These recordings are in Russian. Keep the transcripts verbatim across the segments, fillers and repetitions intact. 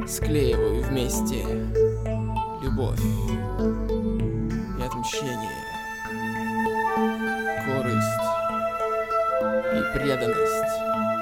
Склеиваю вместе любовь и отмщение, корысть и преданность.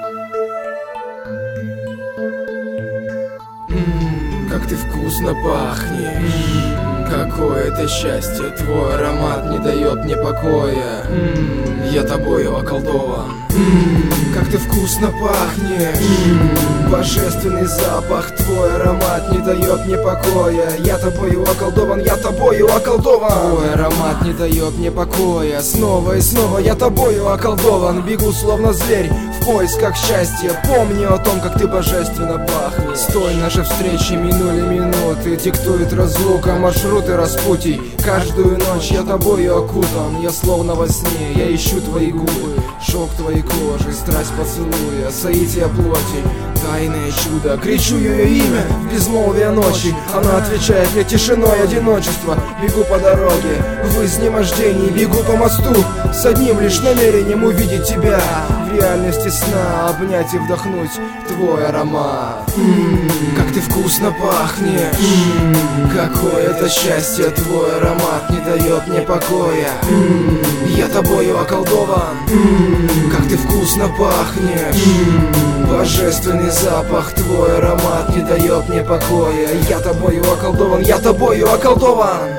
Ммм, как ты вкусно пахнешь. Какое это счастье, твой аромат не дает мне покоя. Ммм, я тобою околдован. Ммм, как ты вкусно пахнешь. Ммм, божественный запах, твой аромат не дает мне покоя. Я тобою околдован, я тобою околдован. Твой аромат не дает мне покоя. Снова и снова я тобою околдован. Бегу словно зверь в поисках счастья. Помни о том, как ты божественно пахнешь. Стой, наши встречи минули минуты. Диктует разлука, маршруты распутий. Каждую ночь я тобою окутан. Я словно во сне, я ищу твои губы, шок твоей кожи, страсть поцелуя, соитие плоти, тайное чудо. Кричу ее имя в безмолвие ночи. Она отвечает мне тишиной одиночества. Бегу по дороге в изнемождении, бегу по мосту с одним лишь намерением увидеть тебя. В реальности сна обнять и вдохнуть твой аромат. Ммм, как ты вкусно пахнешь. Ммм, какое это счастье, твой аромат не дает мне покоя. Ммм, я тобою околдован. Ммм, как ты вкусно пахнешь. Ммм, божественный запах, твой аромат не дает мне покоя. Я тобою околдован, я тобою околдован.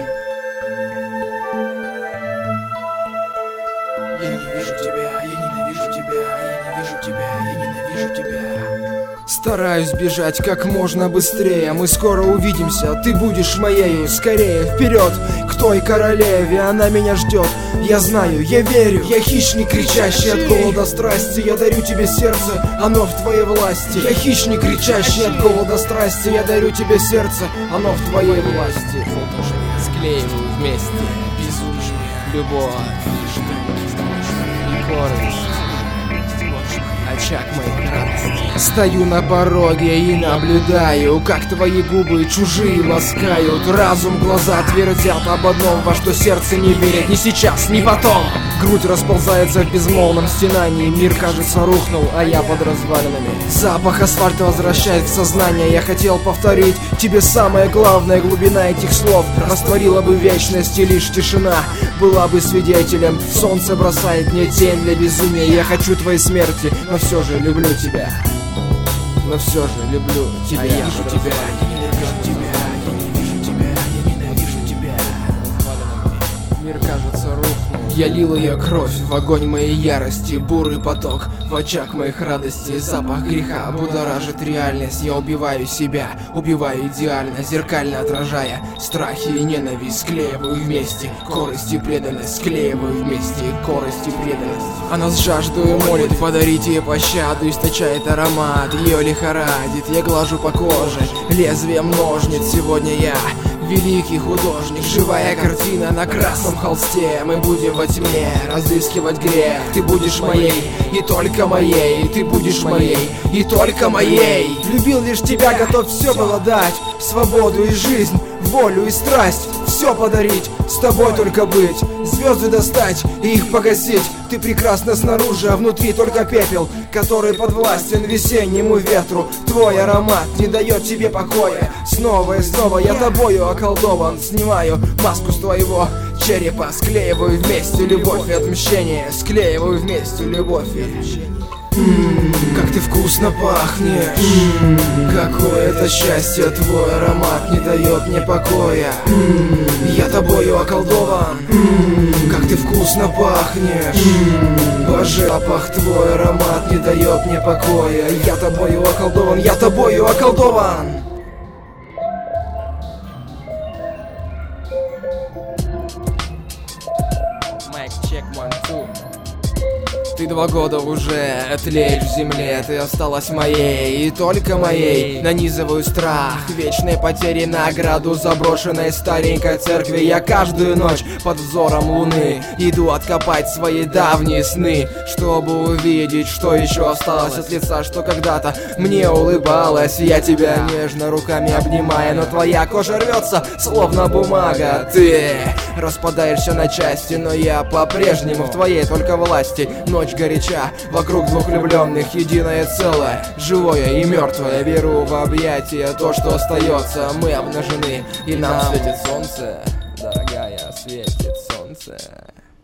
Я ненавижу тебя, я ненавижу тебя, я ненавижу тебя, я ненавижу тебя. Стараюсь бежать как можно быстрее. Мы скоро увидимся, ты будешь моею. Скорее вперед к той королеве, она меня ждет. Я знаю, я верю, я хищник, кричащий от голода страсти. Я дарю тебе сердце, оно в твоей власти. Я хищник, кричащий от голода страсти. Я дарю тебе сердце, оно в твоей власти. Склеиваю вместе безумие, любовь и корысть, очаг моих радостей. Стою на пороге и наблюдаю, как твои губы чужие ласкают. Разум, глаза твердят об одном, во что сердце не верит ни сейчас, ни потом. Грудь расползается в безмолвном стенании. Мир, кажется, рухнул, а я под развалинами. Запах асфальта возвращает в сознание. Я хотел повторить тебе самое главное. Глубина этих слов растворила бы вечность, и лишь тишина была бы свидетелем. Солнце бросает мне тень для безумия. Я хочу твоей смерти, но все же люблю тебя. Но все же люблю тебя. А я вижу тебя, я ненавижу тебя, я ненавижу тебя, я ненавижу тебя. Мир, кажется, рухнул. Я лил ее кровь в огонь моей ярости. Бурый поток в очаг моих радостей. Запах греха будоражит реальность. Я убиваю себя, убиваю идеально, зеркально отражая страхи и ненависть. Склеиваю вместе корость и преданность. Склеиваю вместе корость и преданность. Она с жаждой молит подарить ей пощаду. Источает аромат, ее лихорадит. Я глажу по коже лезвием ножниц. Сегодня я великий художник, живая картина на красном холсте. Мы будем во тьме разыскивать грех. Ты будешь моей, и только моей. Ты будешь моей, и только моей. Любил лишь тебя, готов все было дать. Свободу и жизнь, волю и страсть. Все подарить, с тобой только быть. Звезды достать и их погасить. Ты прекрасна снаружи, а внутри только пепел, который подвластен весеннему ветру. Твой аромат не дает тебе покоя. Снова и снова я тобою околдован. Снимаю маску с твоего черепа. Склеиваю вместе любовь и отмщение. Склеиваю вместе любовь и отмщение. Ммм, как ты вкусно пахнешь. Ммм, какое это счастье, твой аромат не дает мне покоя. Ммм, я тобою околдован. Ммм, как ты вкусно пахнешь. Ммм, боже, запах, твой аромат не дает мне покоя. Я тобою околдован, я тобою околдован. Майк, чек, one, two. Ты два года уже тлеешь в земле. Ты осталась моей и только моей. Нанизываю страх вечной потери на ограду заброшенной старенькой церкви. Я каждую ночь под взором луны иду откопать свои давние сны, чтобы увидеть, что еще осталось от лица, что когда-то мне улыбалась. Я тебя нежно руками обнимая, но твоя кожа рвется, словно бумага. Ты распадаешься на части, но я по-прежнему в твоей только власти. Ночь сгоряча. Вокруг двух влюбленных единое целое, живое и мертвое. Веру в объятия, то, что остается. Мы обнажены, и нам светит солнце. Дорогая, светит солнце.